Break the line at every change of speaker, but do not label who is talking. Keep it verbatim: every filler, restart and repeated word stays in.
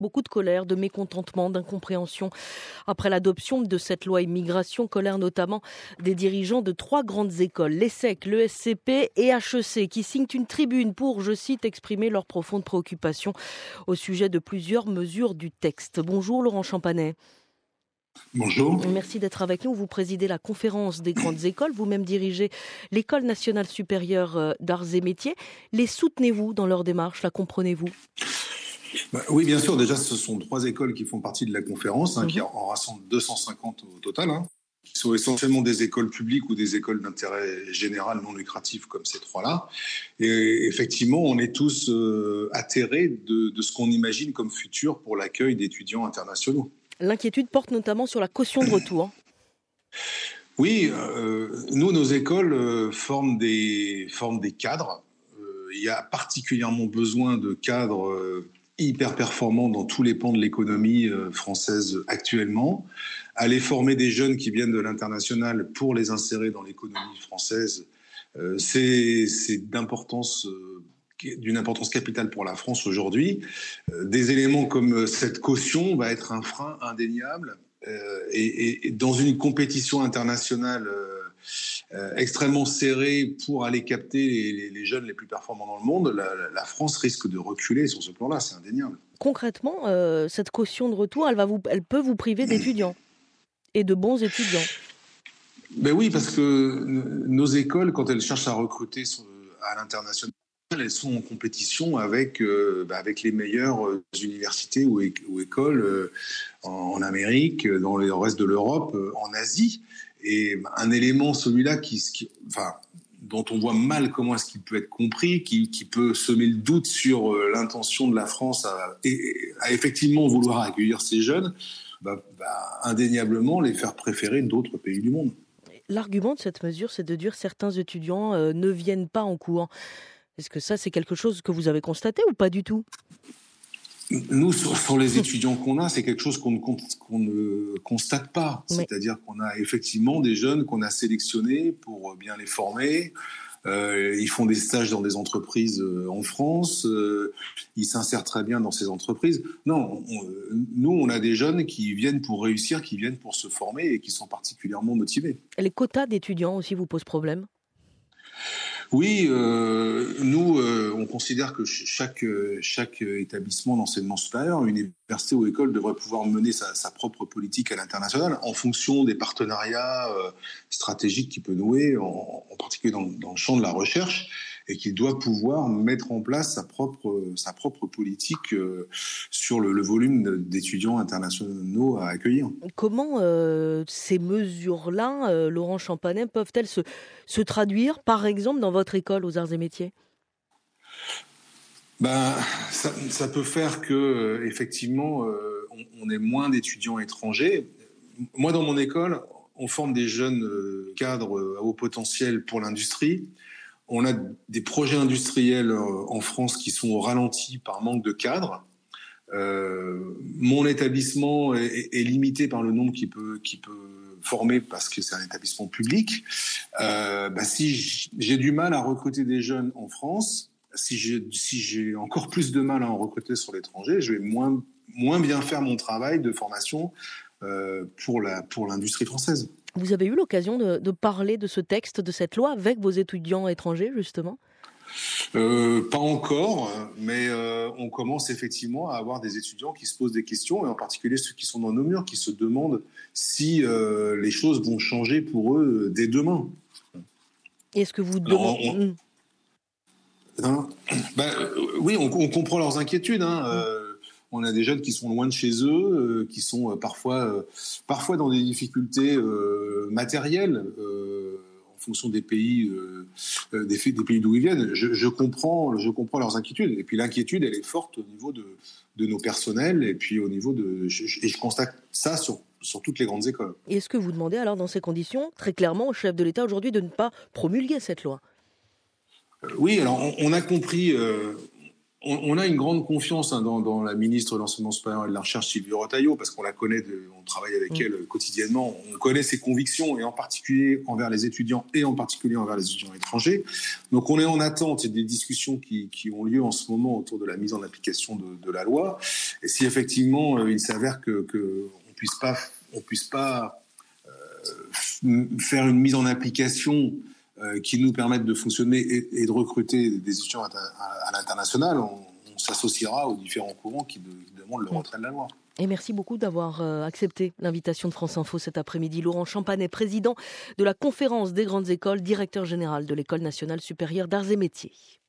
Beaucoup de colère, de mécontentement, d'incompréhension après l'adoption de cette loi immigration, colère notamment des dirigeants de trois grandes écoles, l'E S S E C, l'E S C P et H E C, qui signent une tribune pour, je cite, exprimer leur profonde préoccupation au sujet de plusieurs mesures du texte. Bonjour Laurent Champanet.
Bonjour.
Merci d'être avec nous. Vous présidez la conférence des grandes écoles, vous-même dirigez l'École nationale supérieure d'arts et métiers. Les soutenez-vous dans leur démarche, la comprenez-vous ?
Bah, oui, bien sûr. Déjà, ce sont trois écoles qui font partie de la conférence, hein, mmh. qui en rassemblent deux cent cinquante au total, hein, qui sont essentiellement des écoles publiques ou des écoles d'intérêt général non lucratif comme ces trois-là. Et effectivement, on est tous euh, atterrés de, de ce qu'on imagine comme futur pour l'accueil d'étudiants internationaux.
L'inquiétude porte notamment sur la caution de retour.
Oui, euh, nous, nos écoles euh, forment, des, forment des cadres. Euh, il y a particulièrement besoin de cadres euh, hyper performants dans tous les pans de l'économie euh, française actuellement. Aller former des jeunes qui viennent de l'international pour les insérer dans l'économie française, euh, c'est, c'est d'importance... Euh, d'une importance capitale pour la France aujourd'hui. Euh, des éléments comme cette caution va être un frein indéniable euh, et, et dans une compétition internationale euh, euh, extrêmement serrée pour aller capter les, les jeunes les plus performants dans le monde, la, la France risque de reculer sur ce plan-là, c'est indéniable.
Concrètement, euh, cette caution de retour, elle, va vous, elle peut vous priver d'étudiants et de bons étudiants.
Ben oui, parce que nos écoles, quand elles cherchent à recruter à l'international, elles sont en compétition avec, euh, bah avec les meilleures euh, universités ou, é- ou écoles euh, en, en Amérique, dans le reste de l'Europe, euh, en Asie. Et un élément, celui-là, qui, qui, enfin, dont on voit mal comment est-ce qu'il peut être compris, qui, qui peut semer le doute sur euh, l'intention de la France à, à effectivement vouloir accueillir ces jeunes, bah, bah, indéniablement les faire préférer d'autres pays du monde.
L'argument de cette mesure, c'est de dire que certains étudiants euh, ne viennent pas en cours. Est-ce que ça, c'est quelque chose que vous avez constaté ou pas du tout ?
Nous, sur, sur les étudiants qu'on a, c'est quelque chose qu'on ne, qu'on ne constate pas. Oui. C'est-à-dire qu'on a effectivement des jeunes qu'on a sélectionnés pour bien les former. Euh, ils font des stages dans des entreprises euh, en France. Euh, ils s'insèrent très bien dans ces entreprises. Non, on, nous, on a des jeunes qui viennent pour réussir, qui viennent pour se former et qui sont particulièrement motivés.
Et les quotas d'étudiants aussi vous posent problème ?
Oui, euh, nous, euh, on considère que chaque, chaque établissement d'enseignement supérieur, université ou école, devrait pouvoir mener sa, sa propre politique à l'international en fonction des partenariats euh, stratégiques qu'il peut nouer, en, en particulier dans, dans le champ de la recherche, et qu'il doit pouvoir mettre en place sa propre, sa propre politique euh, sur le, le volume d'étudiants internationaux à accueillir.
Comment euh, ces mesures-là, euh, Laurent Champanet, peuvent-elles se, se traduire, par exemple, dans votre école aux arts et métiers ?
Ben, ça, ça peut faire que, euh, effectivement, euh, on, on ait moins d'étudiants étrangers. Moi, dans mon école, on forme des jeunes euh, cadres euh, à haut potentiel pour l'industrie. On a des projets industriels euh, en France qui sont au ralenti par manque de cadres. Euh, mon établissement est, est limité par le nombre qui peut, qui peut former parce que c'est un établissement public. Euh, ben, si j'ai du mal à recruter des jeunes en France, si j'ai, si j'ai encore plus de mal à en recruter sur l'étranger, je vais moins, moins bien faire mon travail de formation euh, pour, la, pour l'industrie française.
Vous avez eu l'occasion de, de parler de ce texte, de cette loi, avec vos étudiants étrangers, justement ?
Euh, pas encore, mais euh, on commence effectivement à avoir des étudiants qui se posent des questions, et en particulier ceux qui sont dans nos murs, qui se demandent si euh, les choses vont changer pour eux dès demain.
Est-ce que vous demandez...
Hein ben, euh, oui, on, on comprend leurs inquiétudes. Hein. Euh, on a des jeunes qui sont loin de chez eux, euh, qui sont euh, parfois, euh, parfois dans des difficultés euh, matérielles euh, en fonction des pays, euh, des, des pays d'où ils viennent. Je, je comprends, je comprends leurs inquiétudes. Et puis l'inquiétude, elle est forte au niveau de, de nos personnels et puis au niveau de. Je, et je constate ça sur. sur toutes les grandes écoles.
Et est-ce que vous demandez alors dans ces conditions, très clairement, au chef de l'État aujourd'hui de ne pas promulguer cette loi ?
Oui, alors on, on a compris, euh, On, on a une grande confiance hein, dans, dans la ministre de l'Enseignement supérieur et de la Recherche, Sylvie Retailleau, parce qu'on la connaît, de, on travaille avec mmh. elle quotidiennement, on connaît ses convictions, et en particulier envers les étudiants, et en particulier envers les étudiants étrangers. Donc on est en attente des discussions qui, qui ont lieu en ce moment autour de la mise en application de, de la loi. Et si effectivement euh, il s'avère que, que on puisse pas, on puisse pas euh, faire une mise en application qui nous permettent de fonctionner et, et de recruter des étudiants à, à, à l'international, on, on s'associera aux différents courants qui, de, qui demandent le retrait de la loi.
Et merci beaucoup d'avoir accepté l'invitation de France Info cet après-midi. Laurent Champanet, président de la Conférence des grandes écoles, directeur général de l'École nationale supérieure d'arts et métiers.